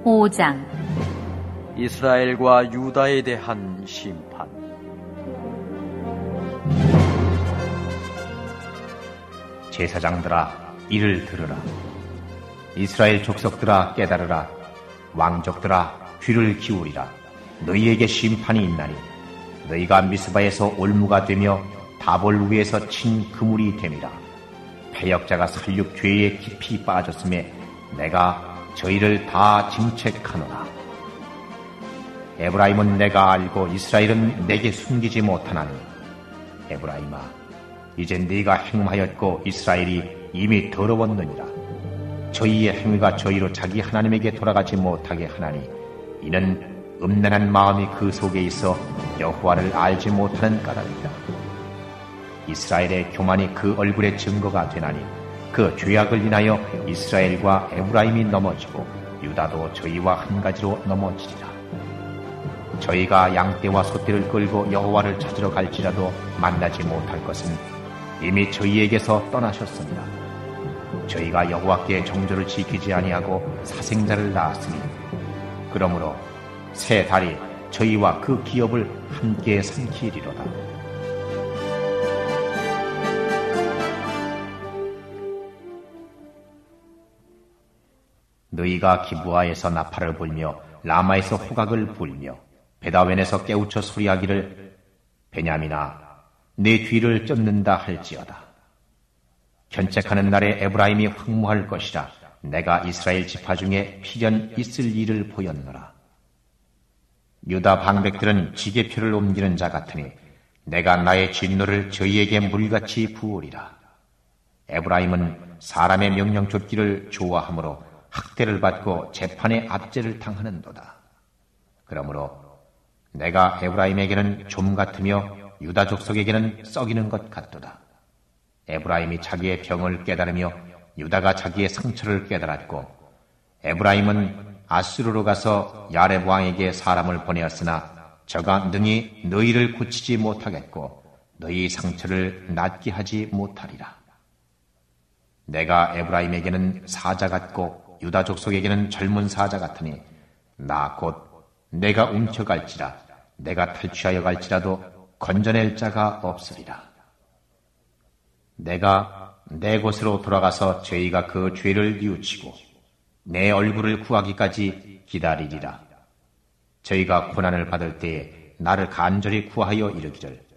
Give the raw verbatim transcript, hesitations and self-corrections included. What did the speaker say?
오 장. 이스라엘과 유다에 대한 심판. 제사장들아, 이를 들으라. 이스라엘 족속들아, 깨달으라. 왕족들아, 귀를 기울이라. 너희에게 심판이 있나니 너희가 미스바에서 올무가 되며 다볼 위에서 친 그물이 됨이라. 패역자가 살육 죄에 깊이 빠졌음에 내가 저희를 다 징책하노라. 에브라임은 내가 알고 이스라엘은 내게 숨기지 못하나니, 에브라임아, 이제 네가 행하였고 이스라엘이 이미 더러웠느니라. 저희의 행위가 저희로 자기 하나님에게 돌아가지 못하게 하나니, 이는 음란한 마음이 그 속에 있어 여호와를 알지 못하는 까닭이다. 이스라엘의 교만이 그 얼굴의 증거가 되나니, 그 죄악을 인하여 이스라엘과 에브라임이 넘어지고 유다도 저희와 한 가지로 넘어지리라. 저희가 양떼와 소떼를 끌고 여호와를 찾으러 갈지라도 만나지 못할 것은 이미 저희에게서 떠나셨습니다. 저희가 여호와께 정조를 지키지 아니하고 사생자를 낳았으니, 그러므로 새 달이 저희와 그 기업을 함께 삼키리로다. 너희가 기브아에서 나팔을 불며 라마에서 호각을 불며 베다웬에서 깨우쳐 소리하기를, 베냐민아, 내 뒤를 쫓는다 할지어다. 견책하는 날에 에브라임이 황무할 것이라. 내가 이스라엘 지파 중에 필연 있을 일을 보였노라. 유다 방백들은 지게표를 옮기는 자 같으니 내가 나의 진노를 저희에게 물같이 부으리라. 에브라임은 사람의 명령 좇기를 좋아하므로 학대를 받고 재판의 압제를 당하는도다. 그러므로 내가 에브라임에게는 좀 같으며 유다 족속에게는 썩이는 것 같도다. 에브라임이 자기의 병을 깨달으며 유다가 자기의 상처를 깨달았고, 에브라임은 아수르로 가서 야렙 왕에게 사람을 보내었으나 저가 능히 너희를 고치지 못하겠고 너희 상처를 낫게 하지 못하리라. 내가 에브라임에게는 사자 같고 유다 족속에게는 젊은 사자 같으니 나 곧 내가 움켜갈지라. 내가 탈취하여 갈지라도 건져낼 자가 없으리라. 내가 내 곳으로 돌아가서 저희가 그 죄를 뉘우치고 내 얼굴을 구하기까지 기다리리라. 저희가 고난을 받을 때에 나를 간절히 구하여 이르기를,